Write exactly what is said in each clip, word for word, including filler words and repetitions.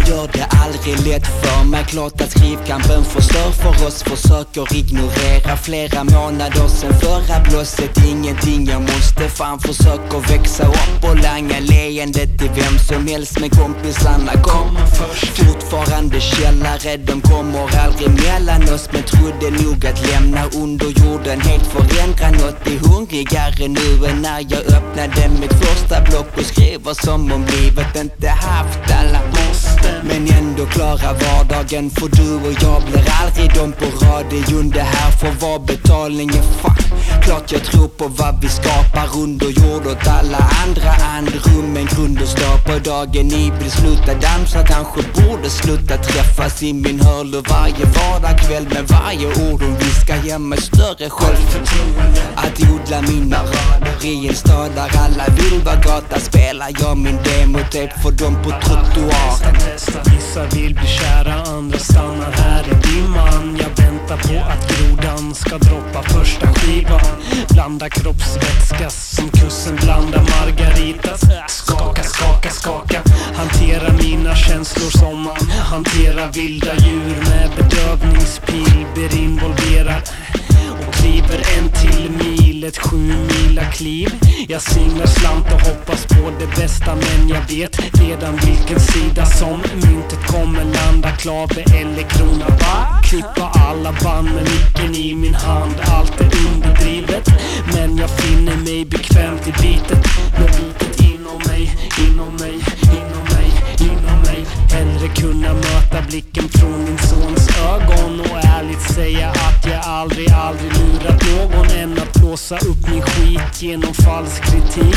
gör det aldrig lätt för mig. Klart att skrivkampen förstör för oss, försöker ignorera flera månader sen förra blåset. Ingenting jag måste, fan försöker växa upp och langa leendet till vem som helst. Men kompisarna kommer först. Fortfarande källare, de kommer aldrig mellan oss. Men trodde nog att lämna under jorden helt förändra något. Är hungrigare nu än när jag öppnade mitt första block och skriver som om livet inte haft alla måste. Men ändå klara vardagen, för du och jag blir aldrig de på radion. Det här får vara betalningen, fan. Klart jag tror på vad vi skapar under jord åt alla andra andrum. En grund att stå på dagen i vill sluta dansa, kanske borde sluta träffas i min hörlur varje vardagkväll. Med varje ord om vi ska ge mig större självförtroende. Att odla mina rader i en stad där alla vill vara gata, spelar jag min demotape för dem på trottoaren. Vissa vill bli kära, andra stannar här i dimman. Jag väntar på att grodan ska droppa första skivan. Blanda kroppsvätska som kussen blandar margaritas. Skaka, skaka, skaka. Hantera mina känslor som man hanterar vilda djur med bedövningspil. Blir involverad och kliver en till mil, ett sju mila kliv. Jag singlar slant och hoppas på det bästa, men jag vet redan vilken sida som myntet kommer landa. Klave eller krona, va? Klippa alla band med micken i min hand. Allt är underdrivet, men jag finner mig bekvämt i bitet. Med bitet inom mig, inom mig, inom mig, inom mig. Hellre kunna möta blicken från min sons ögon och ärligt säga att jag aldrig, aldrig lurat någon, än att blåsa upp min skit genom falsk kritik.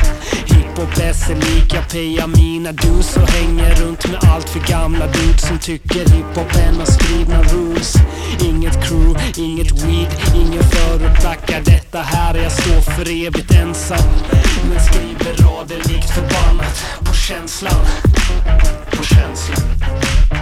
Hiphop är sig lika, peja mina dus och hänger runt med allt för gamla dudes som tycker hiphop är några skrivna rules. Inget crew, inget weed, ingen förutlackar detta här. Jag står för evigt ensam, men skriver rader likt förbannat på känslan, på känslan.